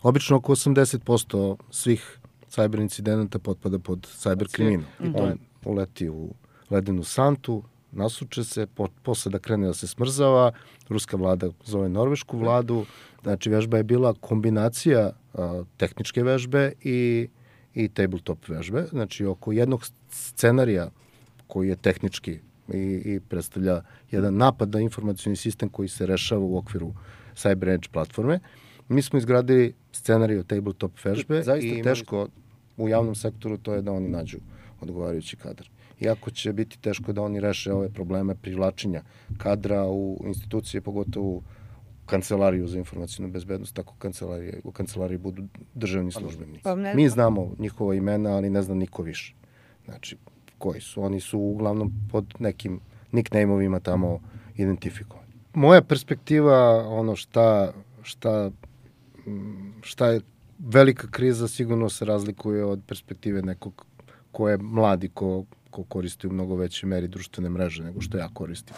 obično oko 80% svih cyber incidenata potpada pod cyber kriminal. I to uleti u ledenu santu, nasuče se, posle da krene da se smrzava, ruska vlada zove norvešku vladu, znači vežba je bila kombinacija tehničke vežbe i tabletop vežbe, znači oko jednog scenarija koji je tehnički i predstavlja jedan napad na informacioni sistem koji se rešava u okviru Cyber Edge platforme. Mi smo izgradili scenarij tabletop vežbe i teško u javnom sektoru to je da oni nađu odgovarajući kadar. Iako će biti teško da oni reše ove probleme privlačenja kadra u institucije, pogotovo u kancelariju za informacijnu bezbednost, tako u kancelariji budu državni službenici. Mi znamo njihova imena, ali ne zna niko više. Znači, koji su? Oni su uglavnom pod nekim nickname-ovima tamo identifikovani. Moja perspektiva, ono šta je velika kriza, sigurno se razlikuje od perspektive nekog ko je mladi, ko koristi u mnogo većoj meri društvene mreže nego što ja koristim.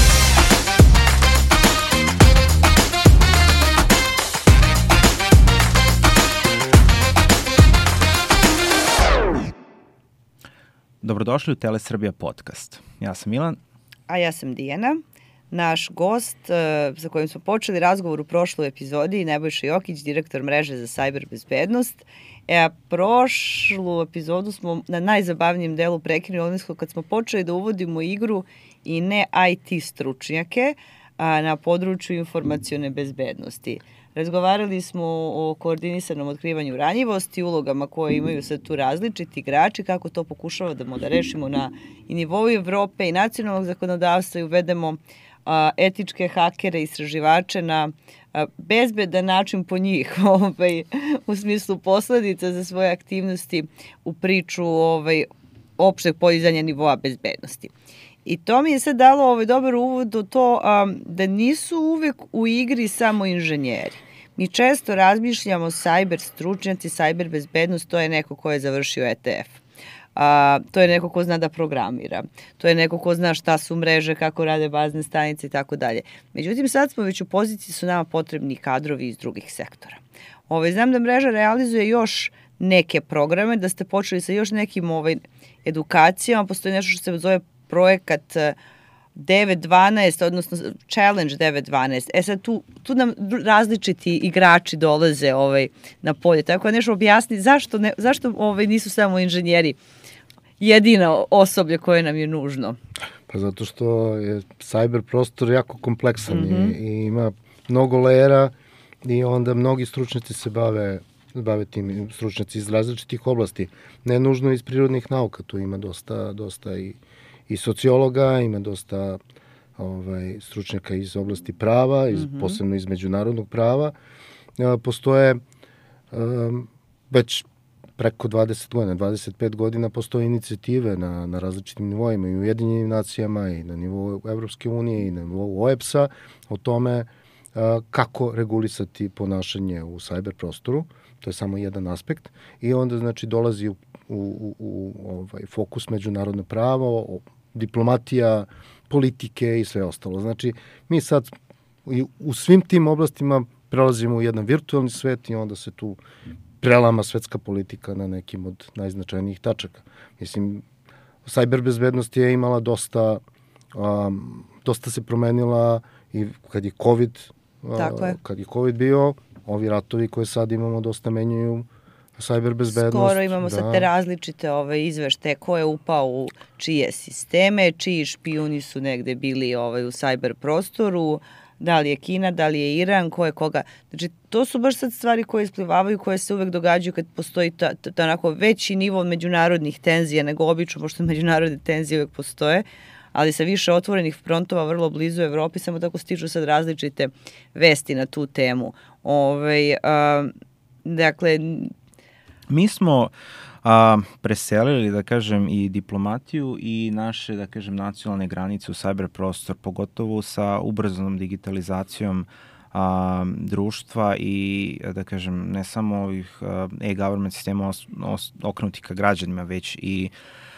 Dobrodošli u Telesrbija podcast. Ja sam Milan. A ja sam Dijana. Naš gost sa kojim smo počeli razgovor u prošloj epizodi, Nebojša Jokić, direktor mreže za cyber bezbednost. Prošlu epizodu smo na najzabavnijem delu prekinuli, odnosno kad smo počeli da uvodimo igru i ne IT stručnjake na području informacione bezbednosti. Razgovarali smo o koordinisanom otkrivanju ranjivosti, ulogama koje imaju sad tu različiti igrači, kako to pokušavamo da rešimo na i nivou Evrope i nacionalnog zakonodavstva i uvedemo etičke hakere, istraživače na bezbedan način po njih, u smislu posledica za svoje aktivnosti u priču opšteg podizanja nivoa bezbednosti. I to mi je sad dalo dobar uvod u to da nisu uvek u igri samo inženjeri. Mi često razmišljamo cyber stručnjaci, cyber bezbednost, to je neko ko je završio ETF. To je neko ko zna da programira. To je neko ko zna šta su mreže, kako rade bazne stanice i tako dalje. Međutim, sad smo već u poziciji, su nama potrebni kadrovi iz drugih sektora. Znam da mreža realizuje još neke programe, da ste počeli sa još nekim edukacijama. Postoji nešto što se zove projekat 9.12, odnosno Challenge 9.12. Sad tu nam različiti igrači dolaze na polje. Tako da nešto objasni zašto nisu samo inženjeri jedino osoblje koje nam je nužno. Pa zato što je cyber prostor jako kompleksan i ima mnogo lejera i onda mnogi stručnjaci se bave tim, stručnjaci iz različitih oblasti. Ne nužno iz prirodnih nauka, tu ima dosta i sociologa, ima dosta stručnjaka iz oblasti prava, posebno iz međunarodnog prava. Postoje već preko 20 godina, 25 godina postoje inicijative na različitim nivoima i u Ujedinjenim nacijama i na nivou Evropske unije i na nivou OEBS-a o tome kako regulisati ponašanje u cyber prostoru. To je samo jedan aspekt. I onda znači dolazi u fokus međunarodno pravo, diplomatija, politike i sve ostalo. Znači, mi sad u svim tim oblastima prelazimo u jedan virtualni svet i onda se tu prelama svetska politika na nekim od najznačajnijih tačaka. Mislim, cyber bezbednost je imala dosta se promenila i kad je COVID bio, ovi ratovi koje sad imamo dosta menjaju cyber bezbednost. Skoro imamo sad te različite izveštaje ko je upao u čije sisteme, čiji špijuni su negde bili u cyber prostoru, da li je Kina, da li je Iran, ko je koga. Znači, to su baš sad stvari koje isplivavaju, koje se uvek događaju kad postoji onako veći nivo međunarodnih tenzija nego obično, pošto međunarodne tenzije uvek postoje, ali sa više otvorenih frontova vrlo blizu Evropi, samo tako stižu sad različite vesti na tu temu. Dakle, mi smo preselili, da kažem, i diplomatiju i naše, da kažem, nacionalne granice u cyber prostor, pogotovo sa ubrzanom digitalizacijom društva i, da kažem, ne samo ovih e-government sistema okrenuti ka građanima, već i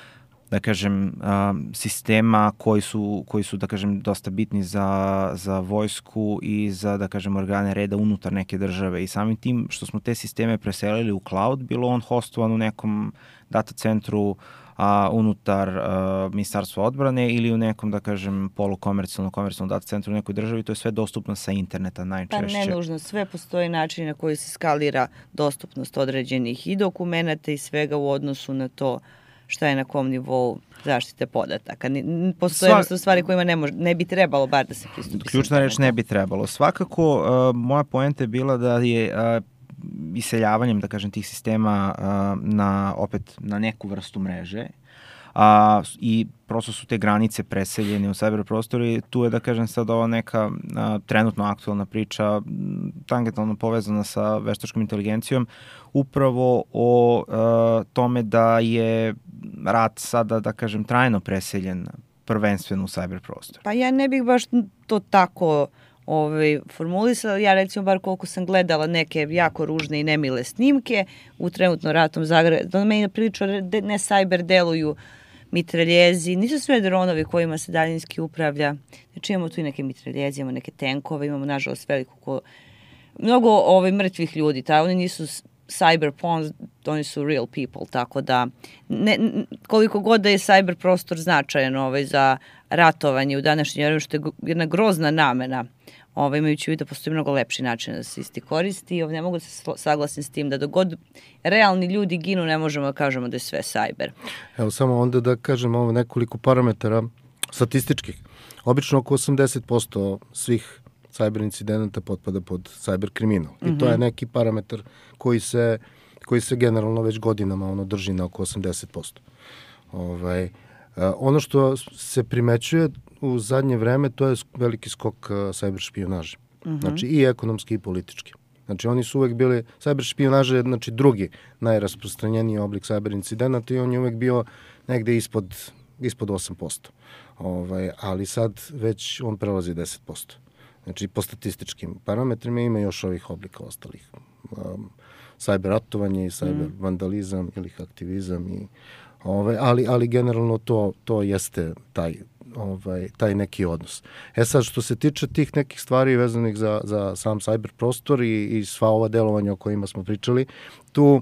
da kažem, sistema koji su, da kažem, dosta bitni za vojsku i za, da kažem, organe reda unutar neke države. I samim tim što smo te sisteme preselili u cloud, bilo on hostovan u nekom data centru unutar Ministarstva odbrane ili u nekom, da kažem, komercijalnom data centru u nekoj državi, to je sve dostupno sa interneta najčešće. Pa ne nužno, sve postoji način na koji se skalira dostupnost određenih i dokumenta i svega u odnosu na to šta je na kom nivou zaštite podataka. Postoje jednostavno stvari kojima ne bi trebalo bar da se pristupi. Ključna reč ne bi trebalo. Svakako, moja poenta je bila da je iseljavanjem, da kažem, tih sistema na neku vrstu mreže i prosto su te granice preseljene u cyber prostoru i tu je, da kažem, sad ova neka trenutno aktualna priča tangentalno povezana sa veštačkom inteligencijom upravo o tome da je rat sada, da kažem, trajno preseljen prvenstveno u cyber prostor. Pa ja ne bih baš to tako formulisala. Ja recimo bar koliko sam gledala neke jako ružne i nemile snimke u trenutno ratom Zagreba, da meni prilično ne cyber deluju mitraljezi, nisu sve dronovi kojima se daljinski upravlja. Znači imamo tu i neke mitraljeze, imamo neke tenkove, imamo nažalost mnogo mrtvih ljudi, oni nisu cyber pawns, oni su real people, tako da koliko god da je cyber prostor značajan za ratovanje u današnjem vremenu, što je jedna grozna namena, imajući u vidu da postoji mnogo lepši način da se isti koristi. Ne mogu da se saglasim s tim da dok god realni ljudi ginu, ne možemo da kažemo da je sve cyber. Evo samo onda da kažem nekoliko parametara statističkih. Obično oko 80% svih cyber incidenata potpada pod cyber kriminal. I to je neki parametar koji se generalno već godinama drži na oko 80%. Ono što se primećuje u zadnje vreme, to je veliki skok cyber špijunaže. Znači i ekonomski i politički. Znači oni su uvek bili, cyber špijunaža je drugi najrasprostranjeniji oblik cyber incidenata i on je uvek bio negde ispod 8%. Ali sad već on prelazi 10%. Znači po statističkim parametrima ima još ovih oblika ostalih. Cyber ratovanje i cyber vandalizam ili aktivizam ali generalno to jeste taj neki odnos. Sad, što se tiče tih nekih stvari vezanih za sam cyber prostor i sva ova delovanja o kojima smo pričali, tu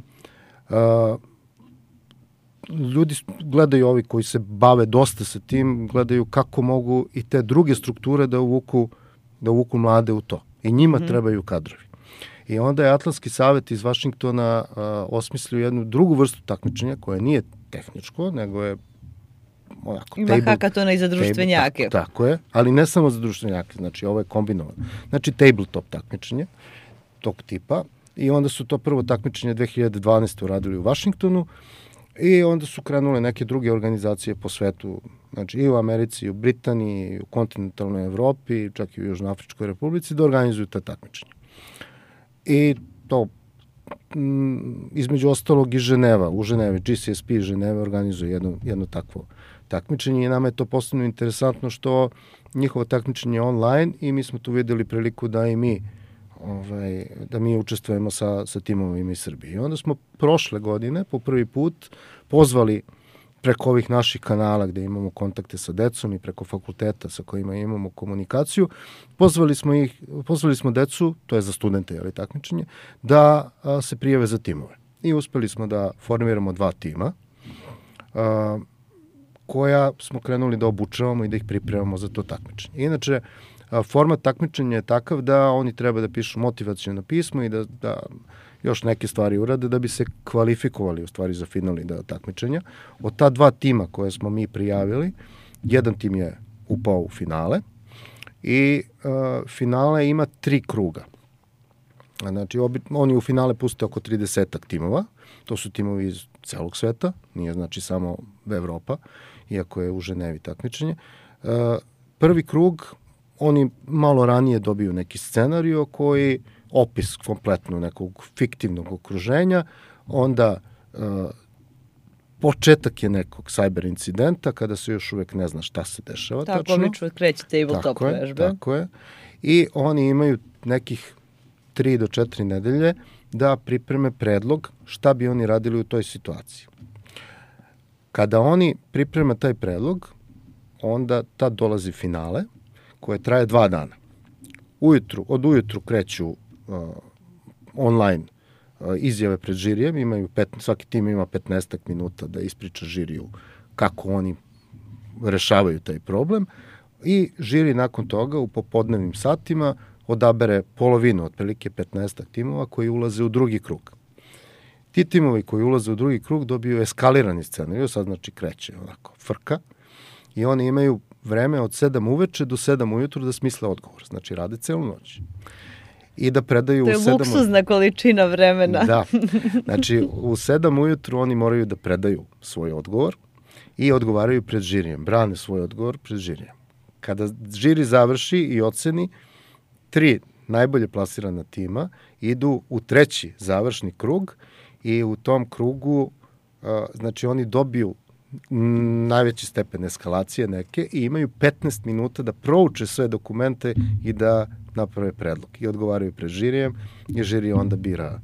ljudi gledaju, ovi koji se bave dosta sa tim, gledaju kako mogu i te druge strukture da uvuku mlade u to. I njima trebaju kadrovi. I onda je Atlantski savet iz Vašingtona osmislio jednu drugu vrstu takmičenja koja nije tehničko, nego je ima hakatona i za društvenjake. Tako je, ali ne samo za društvenjake, znači ovo je kombinovano. Znači tabletop takmičenje tog tipa i onda su to prvo takmičenje 2012. uradili u Vašingtonu i onda su krenule neke druge organizacije po svetu, znači i u Americi, i u Britaniji, i u kontinentalnoj Evropi, čak i u Južnoafričkoj republici da organizuju ta takmičenja. I to između ostalog i Ženeva, u Ženevi, GCSP Ženeva organizuje jedno takvo takmičenje i nama je to posebno interesantno što njihovo takmičenje je online i mi smo tu videli priliku da i mi da mi učestvujemo sa timovima iz Srbije. I onda smo prošle godine po prvi put pozvali preko ovih naših kanala gde imamo kontakte sa decom i preko fakulteta sa kojima imamo komunikaciju, pozvali smo decu, to je za studente, takmičenje, da se prijave za timove. I uspeli smo da formiramo 2 tima koja smo krenuli da obučavamo i da ih pripremamo za to takmičenje. Inače, format takmičenja je takav da oni treba da pišu motivacijono pismo i da još neke stvari urade da bi se kvalifikovali u stvari za finalni deo takmičenja. Od ta 2 tima koje smo mi prijavili, jedan tim je upao u finale i finale ima 3 kruga. Znači, oni u finale puste oko 30 timova, to su timovi iz celog sveta, nije znači samo Evropa, iako je u Ženevi takmičenje. Prvi krug, oni malo ranije dobiju neki scenario koji opis kompletno nekog fiktivnog okruženja, onda početak je nekog cyber incidenta kada se još uvek ne zna šta se dešava tačno. Tako obično kreće tabletop vežbe. Tako je. I oni imaju nekih 3 do 4 nedelje da pripreme predlog šta bi oni radili u toj situaciji. Kada oni priprema taj predlog, onda tad dolazi finale, koje traje 2 dana. Od ujutru kreću online izjave pred žirijem, svaki tim ima 15 minuta da ispriča žiriju kako oni rešavaju taj problem i žiri nakon toga u popodnevnim satima odabere polovinu, otprilike 15 timova koji ulaze u drugi krug. Ti timovi koji ulaze u drugi krug dobiju eskalirani scenariju, sad znači kreće onako frka i oni imaju vreme od 7 uveče do 7 ujutru da smisle odgovor. Znači rade celu noć. I da predaju to je luksuzna količina vremena. Da. Znači u 7 ujutru oni moraju da predaju svoj odgovor i odgovaraju pred žirijem. Brane svoj odgovor pred žirijem. Kada žiri završi i oceni, 3 najbolje plasirana tima idu u 3. završni krug i u tom krugu znači oni dobiju najveći stepen eskalacije neke i imaju 15 minuta da prouče sve dokumente i da naprave predlog i odgovaraju pred žirijem i žiri onda bira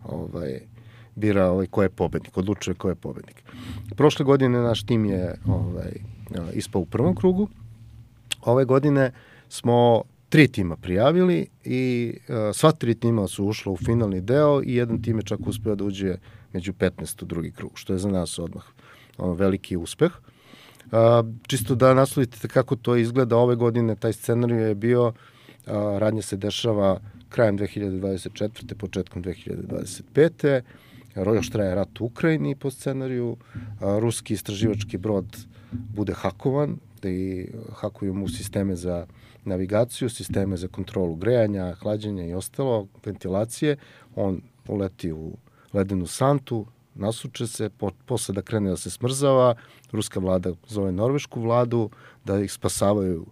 ko je pobednik, odlučuje ko je pobednik. Prošle godine naš tim je ispao u prvom krugu. Ove godine smo 3 tima prijavili i sva 3 tima su ušla u finalni deo i jedan tim je čak uspeo da uđe među 15 u drugi krug, što je za nas odmah veliki uspeh. Čisto da nasledite kako to izgleda, ove godine taj scenarij je bio, radnja se dešava krajem 2024. početkom 2025. Još traje rat u Ukrajini po scenariju, ruski istraživački brod bude hakovan i hakuju mu sisteme za navigaciju, sisteme za kontrolu grejanja, hlađenja i ostalo, ventilacije, on uleti u ledenu santu, nasuče se, posle da krene da se smrzava, ruska vlada zove norvešku vladu, da ih spasavaju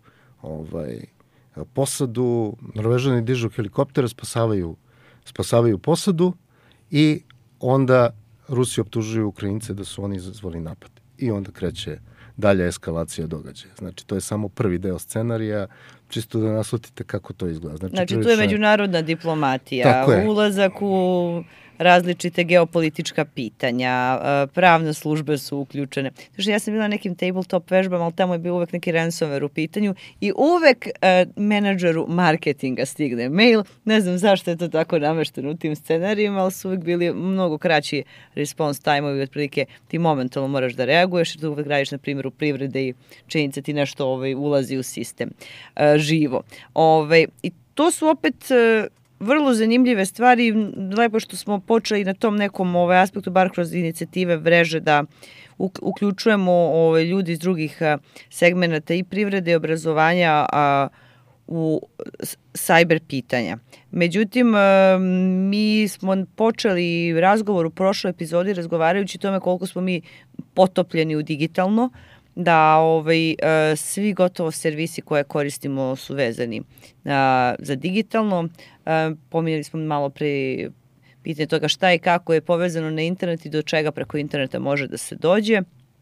posadu, Norvežani dižu helikoptere, spasavaju posadu i onda Rusi optužuju Ukrajince da su oni izazvali napad. I onda kreće dalja eskalacija događaja. Znači, to je samo prvi deo scenarija, čisto da naslutite kako to izgleda. Znači tu je međunarodna diplomatija, ulazak u različite geopolitička pitanja, pravne službe su uključene. Znači, ja sam bila na nekim tabletop vežbama, ali tamo je bio uvek neki ransomware u pitanju i uvek menadžeru marketinga stigne mail. Ne znam zašto je to tako namešteno u tim scenarijima, ali su uvek bili mnogo kraći response time-ovi, otprilike ti momentalno moraš da reaguješ, jer tu uvek radiš na primjer u privrede i činjenica ti nešto ulazi u sistem živo. I to su opet vrlo zanimljive stvari, lepo što smo počeli na tom nekom aspektu, bar kroz inicijative mreže, da uključujemo ljudi iz drugih segmenata i privrede i obrazovanja u sajber pitanja. Međutim, mi smo počeli razgovor u prošloj epizodi razgovarajući o tome koliko smo mi potopljeni u digitalno, da svi gotovo servisi koje koristimo su vezani za digitalno. Pominjali smo malo pre pitanje toga šta i kako je povezano na internet i do čega preko interneta može da se dođe.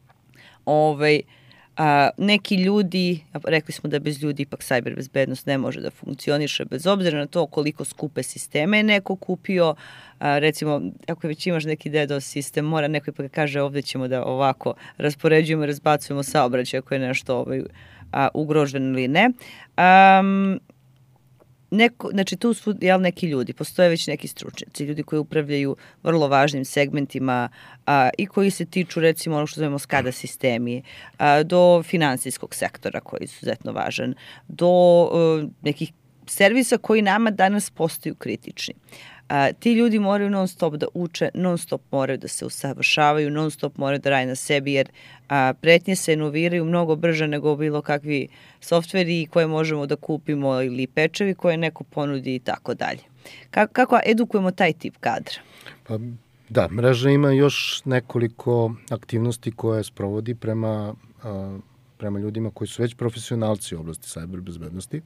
Neki ljudi, rekli smo da bez ljudi ipak sajber bezbednost ne može da funkcioniše, bez obzira na to koliko skupe sisteme je neko kupio. Recimo, ako već imaš neki DDoS sistem, mora neko ipak kaže ovde ćemo da ovako raspoređujemo i razbacujemo saobraćaj ako je nešto ugroženo ili ne. Znači tu su neki ljudi, postoje već neki stručnjaci, ljudi koji upravljaju vrlo važnim segmentima i koji se tiču recimo ono što zovemo SCADA sistemi, do finansijskog sektora koji je izuzetno važan, do nekih servisa koji nama danas postaju kritični. Ti ljudi moraju non stop da uče, non stop moraju da se usavršavaju, non stop moraju da rade na sebi, jer pretnje se inoviraju mnogo brže nego bilo kakvi softveri koje možemo da kupimo ili pečevi koje neko ponudi i tako dalje. Kako edukujemo taj tip kadra? Pa, da, mreža ima još nekoliko aktivnosti koje sprovodi prema ljudima koji su već profesionalci u oblasti sajber bezbednosti.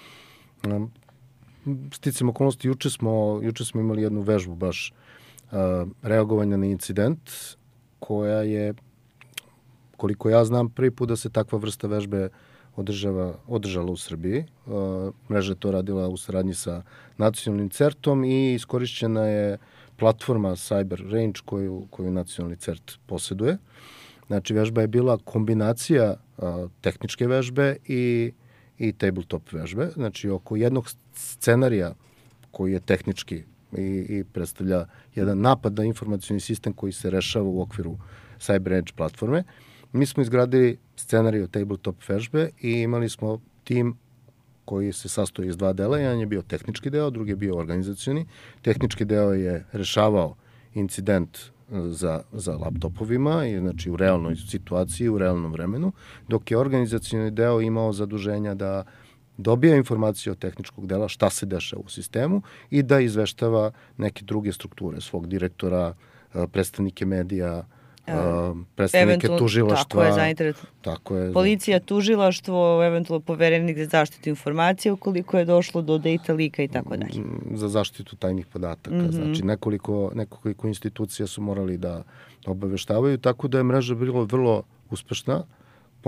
Sticam okolnosti, juče smo imali jednu vežbu baš reagovanja na incident koja je, koliko ja znam, prvi put da se takva vrsta vežbe održala u Srbiji. Mreža je to radila u saradnji sa nacionalnim CERT-om i iskorišćena je platforma Cyber Range koju nacionalni CERT posjeduje. Znači, vežba je bila kombinacija tehničke vežbe i tabletop vežbe. Znači, oko jednog scenarija koji je tehnički i predstavlja jedan napad na informacioni sistem koji se rešava u okviru CyberEdge platforme. Mi smo izgradili scenariju tabletop vežbe i imali smo tim koji se sastoji iz dva dela. Jedan je bio tehnički deo, drugi je bio organizacioni. Tehnički deo je rešavao incident za laptopovima, i znači u realnoj situaciji, u realnom vremenu, dok je organizacioni deo imao zaduženja da dobija informacije od tehničkog dela šta se dešava u sistemu i da izveštava neke druge strukture, svog direktora, predstavnike medija, predstavnike tužilaštva. Tako je. Policija, tužilaštvo, eventualno poverenik za zaštitu informacija ukoliko je došlo do data leaka i tako dalje. Za zaštitu tajnih podataka. Znači nekoliko institucija su morali da obaveštavaju, tako da je mreža bila vrlo uspešna po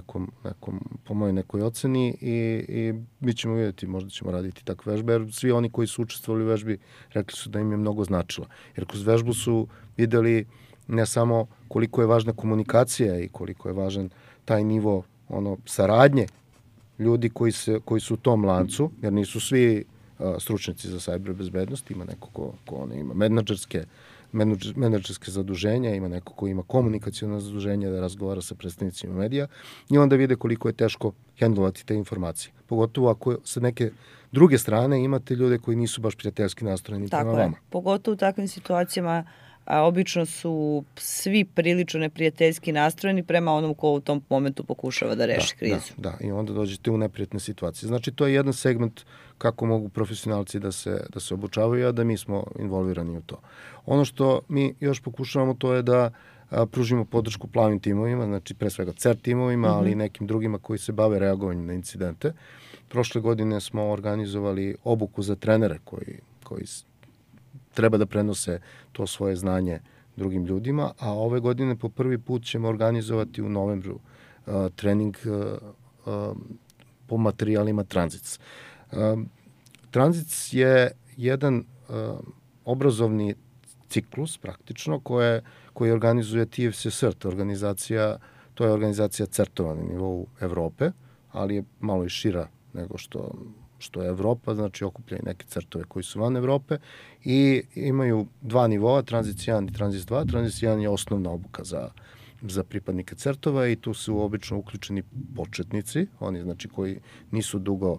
mojoj nekoj oceni i mi ćemo vidjeti, možda ćemo raditi takve vežbe, jer svi oni koji su učestvovali u vežbi rekli su da im je mnogo značila. Jer kroz vežbu su videli ne samo koliko je važna komunikacija i koliko je važan taj nivo saradnje ljudi koji su u tom lancu, jer nisu svi stručnjaci za cyber bezbednost, ima neko ko ima menadžerske zaduženja, ima neko ko ima komunikacijono zaduženje da razgovara sa predstavnicima medija i onda vide koliko je teško hendlovati te informacije. Pogotovo ako sa neke druge strane imate ljude koji nisu baš prijateljski nastrojeni prema vama. Tako je. Pogotovo u takvim situacijama obično su svi prilično neprijateljski nastrojeni prema onom ko u tom momentu pokušava da reši krizu. Da, i onda dođete u neprijatne situacije. Znači, to je jedan segment kako mogu profesionalci da se obučavaju, a da mi smo involvirani u to. Ono što mi još pokušavamo to je da pružimo podršku plavim timovima, znači pre svega CERT timovima, ali i nekim drugima koji se bave reagovanjem na incidente. Prošle godine smo organizovali obuku za trenere koji treba da prenose to svoje znanje drugim ljudima, a ove godine po prvi put ćemo organizovati u novembru trening po materijalima Tranzits. Tranzits je jedan obrazovni ciklus praktično koji organizuje TFC CERT organizacija, to je organizacija CERT-ova na nivou Evrope, ali je malo i šira nego što je Evropa, znači okuplja i neke CERT-ove koji su van Evrope i imaju dva nivoa, Tranzits 1 i Tranzits 2. Tranzits 1 je osnovna obuka za pripadnike CERT-ova i tu su obično uključeni početnici, oni znači koji nisu dugo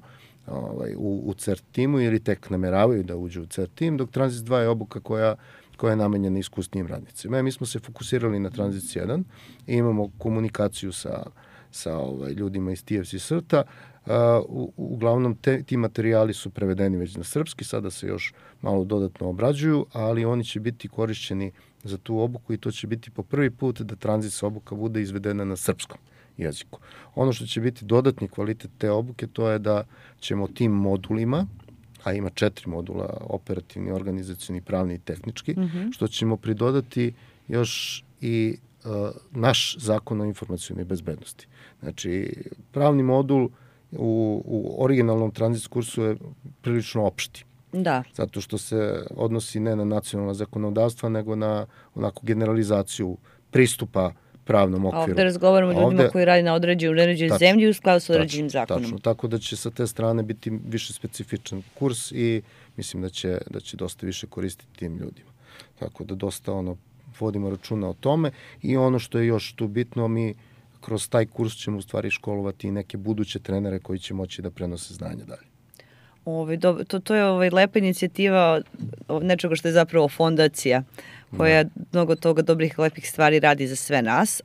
u CERT timu ili tek nameravaju da uđu u CERT tim, dok Tranzits 2 je obuka koja je namenjena iskusnijim radnicima. Mi smo se fokusirali na Tranzits 1 i imamo komunikaciju sa ljudima iz TFC CERT-a. Uglavnom ti materijali su prevedeni već na srpski, sada se još malo dodatno obrađuju, ali oni će biti korišćeni za tu obuku i to će biti po prvi put da Tranzits obuka bude izvedena na srpskom jeziku. Ono što će biti dodatni kvalitet te obuke, to je da ćemo tim modulima, a ima 4 modula, operativni, organizacioni, pravni i tehnički, što ćemo pridodati još i naš zakon o informacijonoj bezbednosti. Znači, pravni modul u originalnom Tranzits kursu je prilično opšti. Da. Zato što se odnosi ne na nacionalna zakonodavstva, nego na onako generalizaciju pristupa pravnom okviru. Ovde razgovaramo o ljudima koji radi na određenoj zemlji u skladu sa određenim zakonom. Tačno, tako da će sa te strane biti više specifičan kurs i mislim da će dosta više koristiti tim ljudima. Tako da dosta vodimo računa o tome i ono što je još tu bitno, mi kroz taj kurs ćemo u stvari školovati i neke buduće trenere koji će moći da prenose znanje dalje. To je lepa inicijativa nečega što je zapravo fondacija koja mnogo toga dobrih lepih stvari radi za sve nas.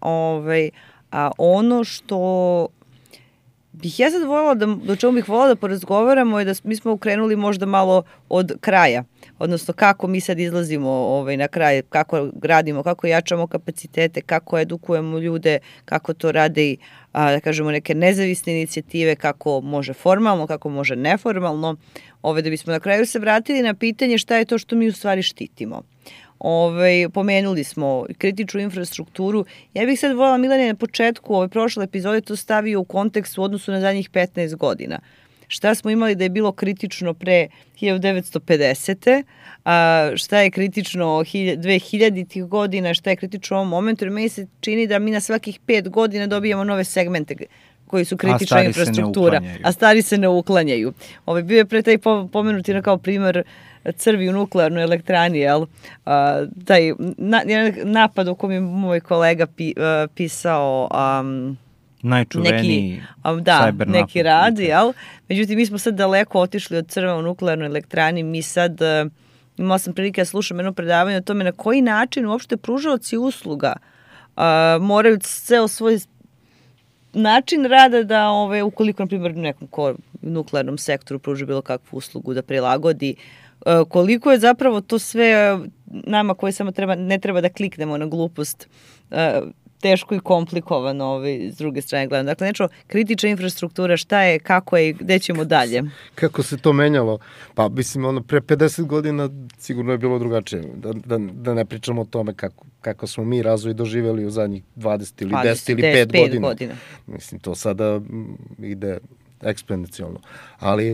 A ono što bih ja sad voljela do čemu bih voljela da porazgovaramo je da mi smo ukrenuli možda malo od kraja, odnosno kako mi sad izlazimo na kraj, kako gradimo, kako jačamo kapacitete, kako edukujemo ljude, kako to rade i da kažemo neke nezavisne inicijative, kako može formalno, kako može neformalno, da bismo na kraju se vratili na pitanje šta je to što mi u stvari štitimo. Pomenuli smo kritičnu infrastrukturu. Ja bih sad voljela, Milane, na početku ove prošle epizode to stavio u kontekst u odnosu na zadnjih 15 godina. šta smo imali da je bilo kritično pre 1950. Šta je kritično 2000-ih godina, šta je kritično u ovom momentu, jer meni se čini da mi na svakih 5 godina dobijamo nove segmente koji su kritična infrastruktura, a stari se ne uklanjaju. Bio je pre taj pomenuti kao primer crvi u nuklearnoj elektrani, taj napad u kojem je moj kolega pisao najčuveniji neki rad, međutim mi smo sad daleko otišli od crva u nuklearnoj elektrani, mi sad imala sam prilike da slušam jedno predavanje o tome na koji način uopšte pružaoci usluga moraju ceo svoj način rada da ukoliko na primjer nekom nuklearnom sektoru pruži bilo kakvu uslugu da prilagodi, koliko je zapravo to sve nama koji samo ne treba da kliknemo na glupost teško i komplikovano s druge strane gledam. Dakle, nešto, kritična infrastruktura, šta je, kako je, gde ćemo dalje? Kako se to menjalo? Pa, mislim, pre 50 godina sigurno je bilo drugačije. Da ne pričamo o tome kako smo mi razvoj doživjeli u zadnjih 20 ili 10 ili 5 godina. Mislim, to sada ide eksponencijalno. Ali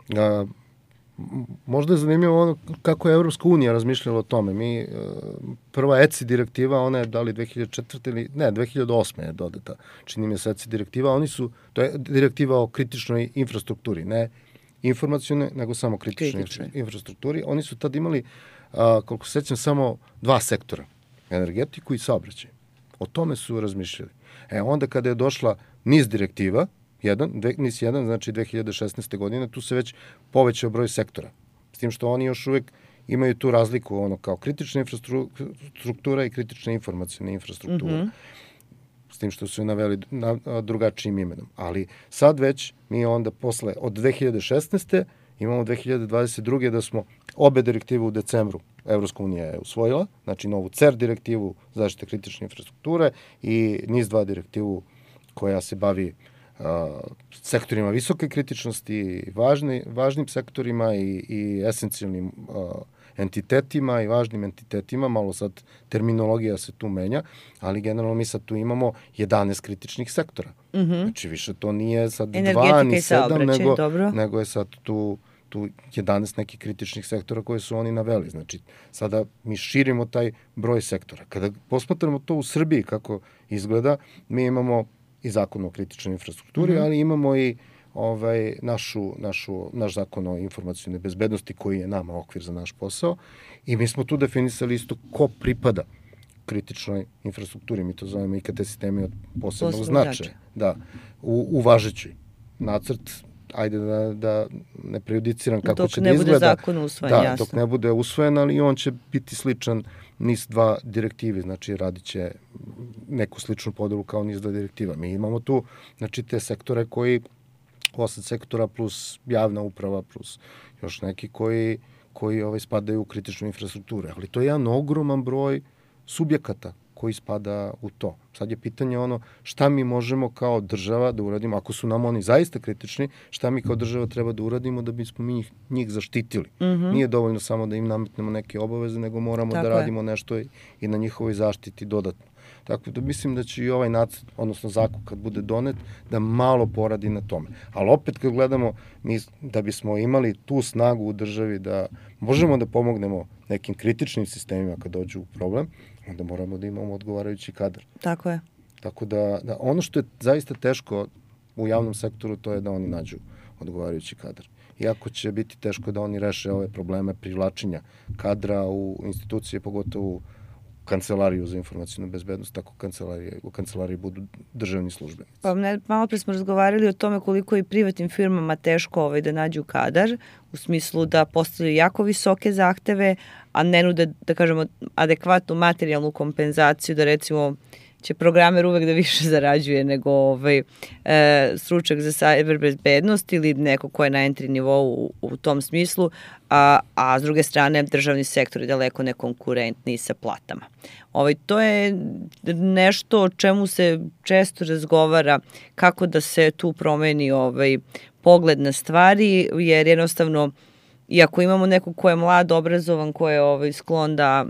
možda je zanimljivo ono kako je Evropska unija razmišljala o tome. Prva ECI direktiva, ona je da li 2004. ili, ne, 2008. je dodata, čini mi se ECI direktiva, to je direktiva o kritičnoj infrastrukturi, ne informacione, nego samo kritičnoj infrastrukturi. Oni su tad imali, koliko se sećam, samo 2 sektora, energetiku i saobraćaj. O tome su razmišljali. Onda kada je došla niz direktiva, NIS 1, znači 2016. godine, tu se već povećao broj sektora. S tim što oni još uvek imaju tu razliku, kao kritična infrastruktura i kritična informacijna infrastruktura. S tim što su je naveli drugačijim imenom. Ali sad već mi onda posle, od 2016. imamo 2022. da smo obe direktive u decembru Evropska unija je usvojila, znači novu CER direktivu zaštite kritične infrastrukture i NIS 2 direktivu koja se bavi sektorima visoke kritičnosti, važnim sektorima i esencijalnim entitetima i važnim entitetima, malo sad terminologija se tu menja, ali generalno mi sad tu imamo 11 kritičnih sektora. Znači više to nije sad 2 ni 7, nego je sad tu 11 nekih kritičnih sektora koje su oni naveli. Znači sada mi širimo taj broj sektora. Kada posmatramo to u Srbiji kako izgleda, mi imamo i zakon o kritičnoj infrastrukturi, ali imamo i naš zakon o informacijnoj bezbednosti koji je nama okvir za naš posao i mi smo tu definisali isto ko pripada kritičnoj infrastrukturi. Mi to zovemo IKT sistemi od posebnog značaja. Da, u važećoj nacrt, ajde da ne prejudiciram kako će da izgleda. Dok ne bude zakon usvojen, jasno. Da, dok ne bude usvojen, ali on će biti sličan NIS 2 direktivi, znači radit će neku sličnu podelu kao NIS 2 direktiva. Mi imamo tu, znači, te sektore koji, 8 sektora plus javna uprava plus još neki koji spadaju u kritičnu infrastrukturu. Ali to je jedan ogroman broj subjekata koji spada u to. Sad je pitanje šta mi možemo kao država da uradimo, ako su nam oni zaista kritični, šta mi kao država treba da uradimo da bismo mi njih zaštitili. Nije dovoljno samo da im nametnemo neke obaveze, nego moramo da radimo nešto i na njihovoj zaštiti dodatno. Tako da mislim da će i ovaj nacrt, odnosno zakon kad bude donet, da malo poradi na tome. Ali opet kad gledamo, mi da bismo imali tu snagu u državi da možemo da pomognemo nekim kritičnim sistemima kad dođu u problem, onda moramo da imamo odgovarajući kadar. Tako je. Tako da ono što je zaista teško u javnom sektoru, to je da oni nađu odgovarajući kadar. Iako će biti teško da oni reše ove probleme privlačenja kadra u institucije, pogotovo u kancelariju za informacijnu bezbednost, tako u kancelariji budu državni službenici. Pa malo pre smo razgovarali o tome koliko i privatnim firmama teško da nađu kadar, u smislu da postavljaju jako visoke zahteve, a ne nude, da kažemo, adekvatnu materijalnu kompenzaciju, da recimo će programer uvek da više zarađuje nego stručnjak za cyber bezbednost ili neko ko je na entry nivou u tom smislu, a s druge strane državni sektor je daleko nekonkurentniji sa platama. To je nešto o čemu se često razgovara, kako da se tu promeni pogled na stvari, jer jednostavno, iako imamo nekog ko je mlad, obrazovan, ko je sklon da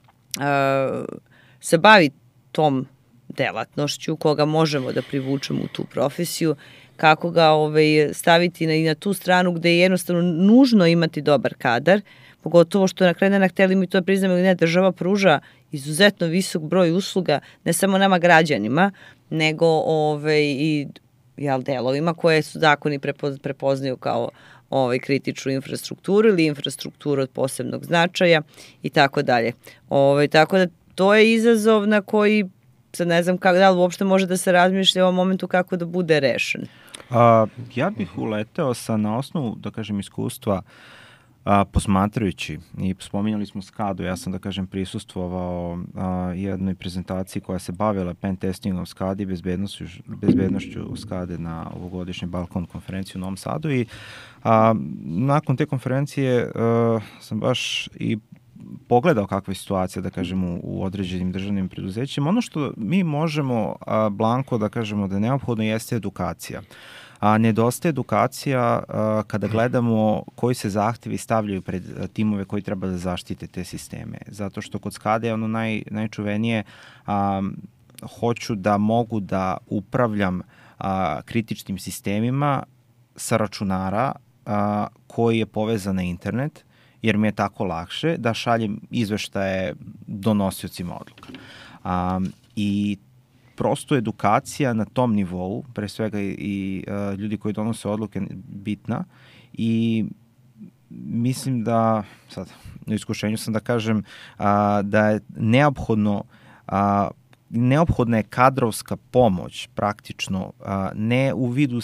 se bavi tom delatnošću, koga možemo da privučemo u tu profesiju, kako ga staviti i na tu stranu gde je jednostavno nužno imati dobar kadar, pogotovo što na kraju dana, hteli mi to priznamo ili ne, država pruža izuzetno visok broj usluga, ne samo nama građanima, nego i delovima koje su zakoni prepoznaju kao kritičnu infrastrukturu ili infrastrukturu od posebnog značaja i tako dalje. Tako da to je izazov na koji sad ne znam da li uopšte može da se razmišlja u ovom momentu kako da bude rešen. Ja bih uleteo na osnovu, da kažem, iskustva posmatrajući, i spominjali smo SCADA, ja sam, da kažem, prisustvovao jednoj prezentaciji koja se bavila pen testingom SCADA i bezbednošću SCADA na ovogodišnjoj Balkan konferenciji u Novom Sadu i nakon te konferencije sam baš i pogledao kakva je situacija, da kažem, u određenim državnim preduzećima. Ono što mi možemo blanko da kažemo da je neophodno jeste edukacija. Nedostaje edukacija kada gledamo koji se zahtevi stavljaju pred timove koji treba da zaštite te sisteme. Zato što kod SCADA je ono najčuvenije, hoću da mogu da upravljam kritičnim sistemima sa računara koji je povezan na internet, jer mi je tako lakše da šaljem izveštaje donosiocima odluka. I prosto edukacija na tom nivou, pre svega i ljudi koji donose odluke, bitna i mislim da, sad, na iskušenju sam da kažem, da je neophodna je kadrovska pomoć praktično, ne u vidu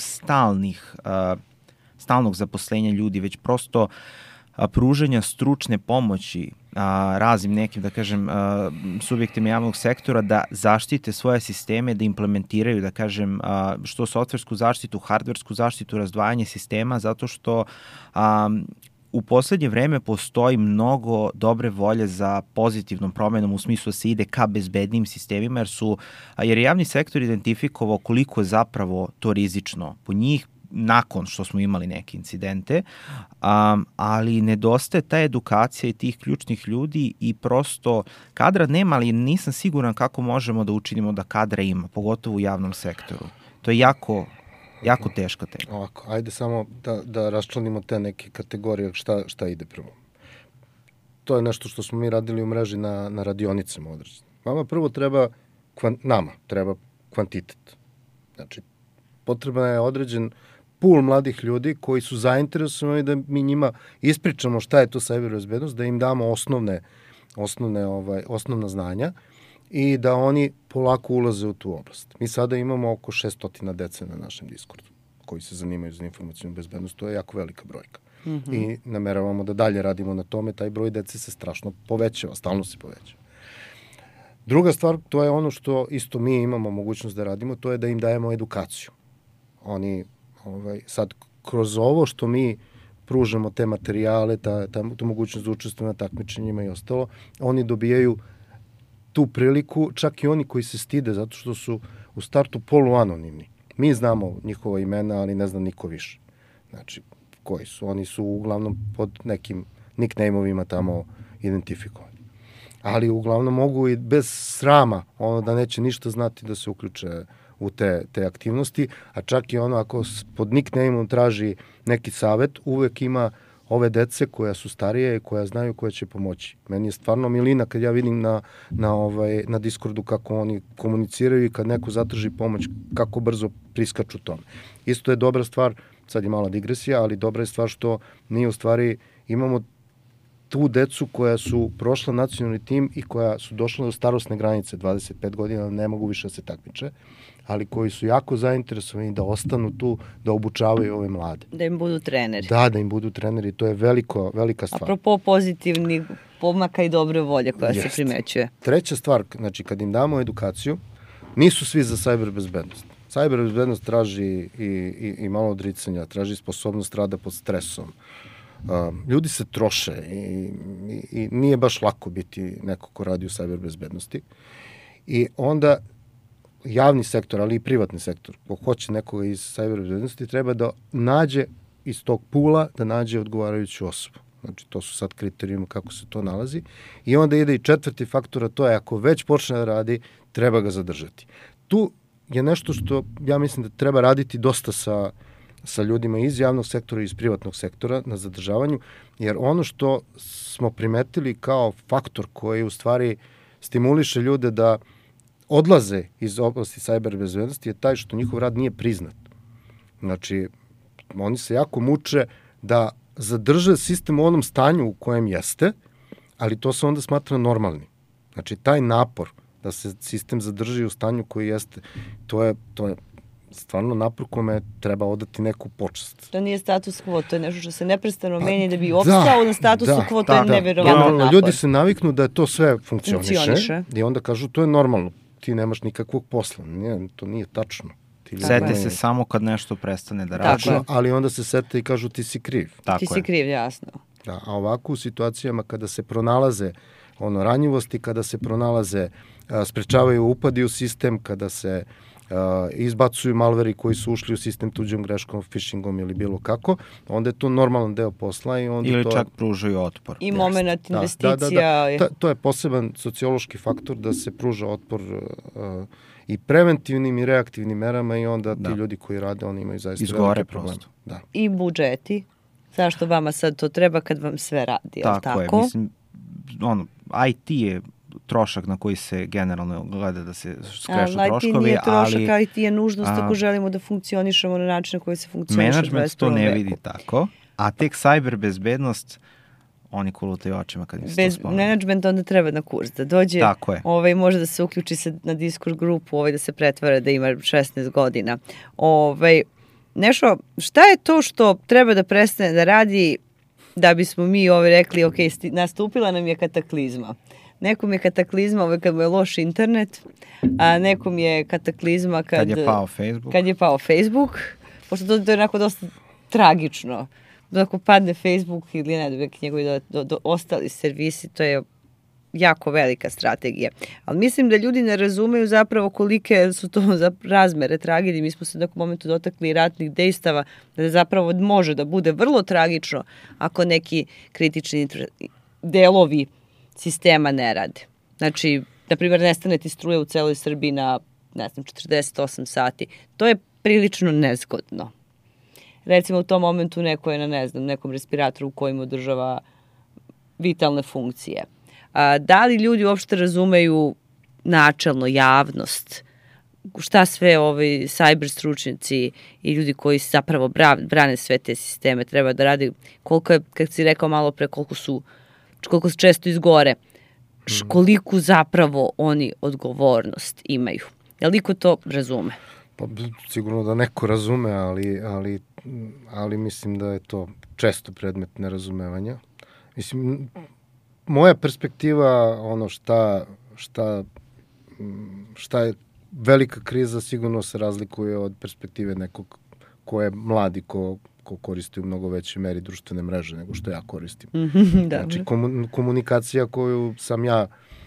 stalnog zaposlenja ljudi, već prosto pružanja stručne pomoći raznim nekim, da kažem, subjektima javnog sektora da zaštite svoje sisteme, da implementiraju, da kažem, što softversku zaštitu, hardversku zaštitu, razdvajanje sistema, zato što u poslednje vreme postoji mnogo dobre volje za pozitivnom promenom u smislu da se ide ka bezbednim sistemima, jer je javni sektor identifikovao koliko je zapravo to rizično po njih, nakon što smo imali neke incidente, ali nedostaje ta edukacija i tih ključnih ljudi i prosto kadra nema, ali nisam siguran kako možemo da učinimo da kadra ima, pogotovo u javnom sektoru. To je jako teška tema. Ovako, ajde samo da raščlanimo te neke kategorije šta ide prvo. To je nešto što smo mi radili u mreži na radionicama određenje. Nama treba kvantitet. Znači, potrebno je određen pool mladih ljudi koji su zainteresovani da mi njima ispričamo šta je to cyber bezbednost, da im damo osnovna znanja i da oni polako ulaze u tu oblast. Mi sada imamo oko 600 dece na našem Discordu koji se zanimaju za informacijnu bezbednost. To je jako velika brojka. Mm-hmm. I nameravamo da dalje radimo na tome. Taj broj dece se strašno povećava, stalno se povećava. Druga stvar, to je ono što isto mi imamo mogućnost da radimo, to je da im dajemo edukaciju. Oni sad kroz ovo što mi pružamo te materijale, tu mogućnost da učestvuju na takmičenjima i ostalo, oni dobijaju tu priliku, čak i oni koji se stide zato što su u startu poluanonimni. Mi znamo njihova imena, ali ne zna niko više. Znači, koji su? Oni su uglavnom pod nekim nickname-ovima tamo identifikovani. Ali uglavnom mogu i bez srama, da neće ništa znati da se uključe u te aktivnosti, a čak i ako pod nickname-om traži neki savet, uvek ima ove dece koja su starije i koja znaju koja će pomoći. Meni je stvarno milina kad ja vidim na Discordu kako oni komuniciraju i kad neko zatraži pomoć, kako brzo priskaču tome. Isto je dobra stvar, sad je mala digresija, ali dobra je stvar što mi u stvari imamo tu decu koja su prošla nacionalni tim i koja su došla do starosne granice, 25 godina, ne mogu više da se takmiče, ali koji su jako zainteresovani da ostanu tu, da obučavaju ove mlade. Da im budu treneri. Da im budu treneri, to je velika stvar. Apropo pozitivnih pomaka i dobre volje koja se primećuje. Treća stvar, znači kad im damo edukaciju, nisu svi za cyber bezbednost. Cyber bezbednost traži i malo odricanja, traži sposobnost rada pod stresom. Ljudi se troše i nije baš lako biti neko ko radi u cyber bezbednosti. I onda javni sektor, ali i privatni sektor, ko hoće nekoga iz cyber bezbednosti, treba da nađe iz tog pula, da nađe odgovarajuću osobu. Znači, to su sad kriterijumi kako se to nalazi. I onda ide i četvrti faktor, a to je ako već počne da radi, treba ga zadržati. Tu je nešto što ja mislim da treba raditi dosta sa ljudima iz javnog sektora i iz privatnog sektora na zadržavanju, jer ono što smo primetili kao faktor koji u stvari stimuliše ljude da odlaze iz oblasti sajber bezbednosti je taj što njihov rad nije priznat. Znači, oni se jako muče da zadrže sistem u onom stanju u kojem jeste, ali to se onda smatra normalnim. Znači, taj napor da se sistem zadrži u stanju koji jeste, to je stvarno napor kome treba odati neku počast. To nije status quo, to je nešto što se neprestano menja da bi opstao na statusu quo, to je neverovatan napor. Ljudi se naviknu da to sve funkcioniše i onda kažu to je normalno, ti nemaš nikakvog posla. To nije tačno. Sete se samo kad nešto prestane da radi. Ali onda se sete i kažu ti si kriv. Ti si kriv, jasno. Da, a ovako u situacijama kada se pronalaze ranjivosti, kada se pronalaze, sprečavaju upadi u sistem, kada se izbacuju malveri koji su ušli u sistem tuđom greškom, phishingom ili bilo kako, onda je to normalan deo posla. Ili čak pružaju otpor. I moment investicija. To je poseban sociološki faktor da se pruža otpor i preventivnim i reaktivnim merama i onda ti ljudi koji rade, oni imaju zaista velike probleme. Da. I budžeti. Zašto vama sad to treba kad vam sve radi? Tako je, mislim, IT je trošak na koji se generalno gleda da se skrešu troškovi, IT nije trošak, IT je nužnost ako želimo da funkcionišemo na način na koji se funkcioniše u 21. veku. Menadžment to ne vidi tako, a tek cyber bezbednost oni kulutaju očima kad im se to spomenu. Bez menadžmenta onda treba na kurs da dođe, može da se uključi na Discord grupu, da se pretvara da ima 16 godina. Nešto, šta je to što treba da prestane da radi da bismo mi rekli, ok, nastupila nam je kataklizma. Nekom je kataklizma kad mu je loš internet, a nekom je kataklizma kad je pao Facebook, pošto to je onako dosta tragično. Ako padne Facebook ili njegovi ostali servisi, to je jako velika strategija. Ali mislim da ljudi ne razumeju zapravo kolike su to razmere tragedije. Mi smo se u nekom momentu dotakli ratnih dejstava, da zapravo može da bude vrlo tragično ako neki kritični delovi sistema ne rade. Znači, na primjer, nestane ti struje u celoj Srbiji na, 48 sati. To je prilično nezgodno. Recimo, u tom momentu neko je na, nekom respiratoru u kojem održava vitalne funkcije. Da li ljudi uopšte razumeju načelno javnost, šta sve cyber stručnjaci i ljudi koji zapravo brane sve te sisteme treba da radi, koliko je, kako si rekao malo pre, koliko se često izgore, koliko zapravo oni odgovornost imaju. Je li ko to razume? Pa sigurno da neko razume, ali mislim da je to često predmet nerazumevanja. Mislim, moja perspektiva, šta je velika kriza, sigurno se razlikuje od perspektive nekog ko je mladi, ko koristi u mnogo većoj meri društvene mreže nego što ja koristim. Znači, komunikacija koju sam ja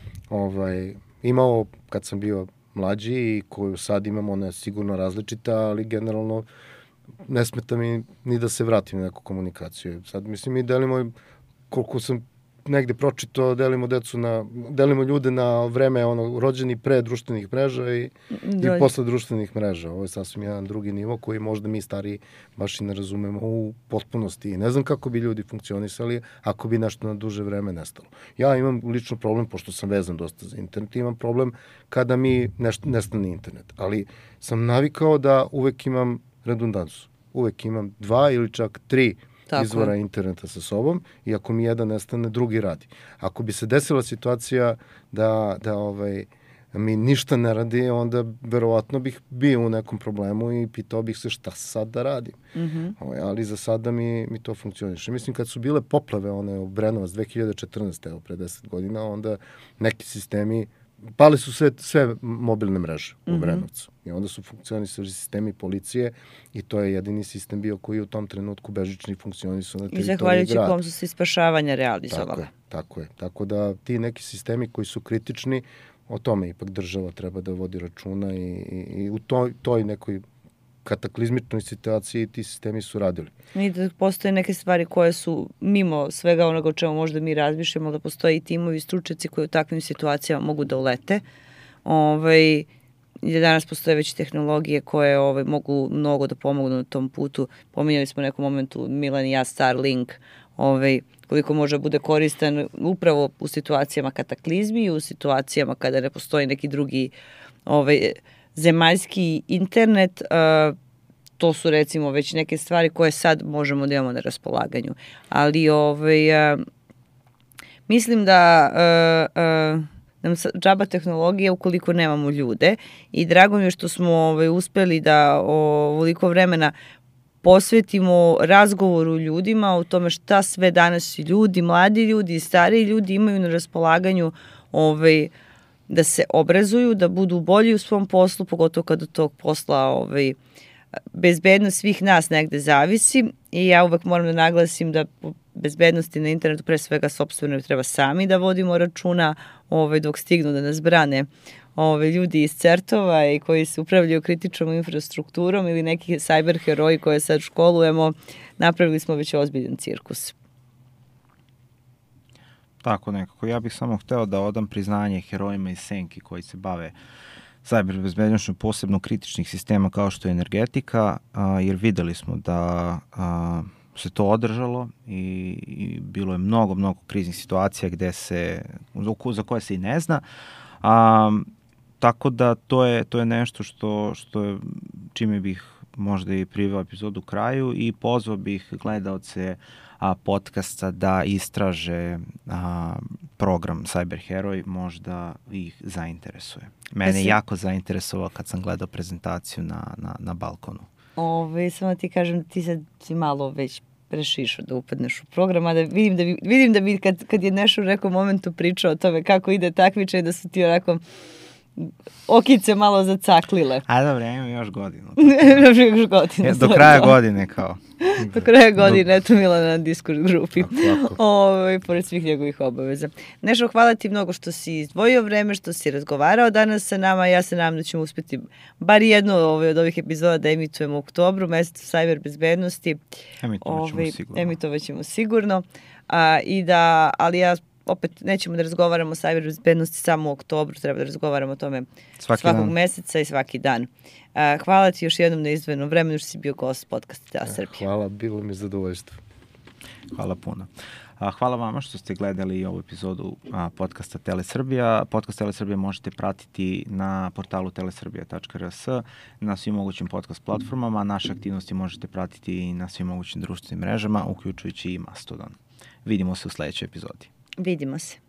imao kad sam bio mlađi i koju sad imam, ona je sigurno različita, ali generalno ne smeta mi ni da se vratim na neku komunikaciju. Sad, mislim, mi delimo, koliko sam negde pročitao, delimo ljude na vreme rođeni pre društvenih mreža i posle društvenih mreža. Ovo je sasvim jedan drugi nivo koji možda mi stariji baš i ne razumemo u potpunosti. I ne znam kako bi ljudi funkcionisali ako bi nešto na duže vreme nestalo. Ja imam lično problem, pošto sam vezan dosta za internet, imam problem kada mi nestane internet. Ali sam navikao da uvek imam redundancu. Uvek imam 2 ili čak 3 izvora interneta sa sobom i ako mi jedan nestane, drugi radi. Ako bi se desila situacija da mi ništa ne radi, onda verovatno bih bio u nekom problemu i pitao bih se šta sad da radim. Ali za sada mi to funkcioniše. Mislim, kad su bile poplave u Brenovac 2014. Evo, pre 10 godina, onda neki sistemi pali su sve mobilne mreže u Brenovcu. I onda su funkcionisali sistemi policije i to je jedini sistem bio koji u tom trenutku bežični funkcionisao na teritoriji grada. I zahvaljujući kom su se spašavanja realizovala. Tako je. Tako da ti neki sistemi koji su kritični, o tome ipak država treba da vodi računa i u toj nekoj kataklizmičnoj situaciji ti sistemi su radili. I da postoje neke stvari koje su mimo svega onoga o čemu možda mi razmišljamo, da postoje i timovi stručnjaci koji u takvim situacijama mogu da ulete danas postoje već tehnologije koje mogu mnogo da pomognu na tom putu. Pominjali smo u nekom momentu Milan i ja Starlink, koliko može bude koristan upravo u situacijama kataklizmi, u situacijama kada ne postoji neki drugi zemaljski internet. To su recimo već neke stvari koje sad možemo da imamo na raspolaganju. Ali mislim da nam džaba tehnologija ukoliko nemamo ljude i drago mi je što smo uspeli da ovoliko vremena posvetimo razgovoru ljudima o tome šta sve danas ljudi, mladi ljudi i stariji ljudi imaju na raspolaganju da se obrazuju, da budu bolji u svom poslu, pogotovo kad od tog posla bezbednost svih nas negde zavisi i ja uvek moram da naglasim da bezbednosti na internetu pre svega sopstveno treba sami da vodimo računa dok stignu da nas brane ljudi iz CERT-ova i koji se upravljaju kritičnom infrastrukturom ili neki cyber heroji koje sad školujemo, napravili smo već ozbiljan cirkus. Tako nekako. Ja bih samo hteo da odam priznanje herojima iz Senki koji se bave cyber bezbednošću, posebno kritičnih sistema kao što je energetika, jer videli smo da se to održalo i bilo je mnogo kriznih situacija za koje se i ne zna. Tako da to je nešto što je, čime bih možda i priveo epizodu kraju i pozvao bih gledaoce podcasta da istraže program Cyber Heroj, možda ih zainteresuje. Mene je jako zainteresovao kad sam gledao prezentaciju na balkonu. Samo ti kažem da ti sad si malo već prešišao da upadneš u program, a da vidim da bi kad je nešto u nekom momentu pričao o tome kako ide takmičaj, da su ti onako okice malo zacaklile. A dobro, imam još godinu. Još godinu. Do kraja godine kao. Do kraja godine, eto Milana na Discord grupi. Pored svih njegovih obaveza. Nešo, hvala ti mnogo što si izdvojio vreme, što si razgovarao danas sa nama. Ja se nadam da ćemo uspeti bar jednu od ovih epizoda da emitujemo u oktobru, mesecu cyber bezbednosti. Emitovat ćemo sigurno. Ali ja opet nećemo da razgovaramo o cyber bezbednosti samo u oktobru, treba da razgovaramo o tome svakog meseca i svaki dan. Hvala ti još jednom na izdvojenom vremenu što si bio gost podcasta Tele Srbije. Hvala, bilo mi zadovoljstvo. Hvala puno. Hvala vama što ste gledali ovu epizodu podcasta Tele Srbija. Podcast Tele Srbija možete pratiti na portalu telesrbija.rs, na svim mogućim podcast platformama. Naše aktivnosti možete pratiti i na svim mogućim društvenim mrežama, uključujući i Mastodon. Vidimo se u sledećoj epizodi. Vidimo se.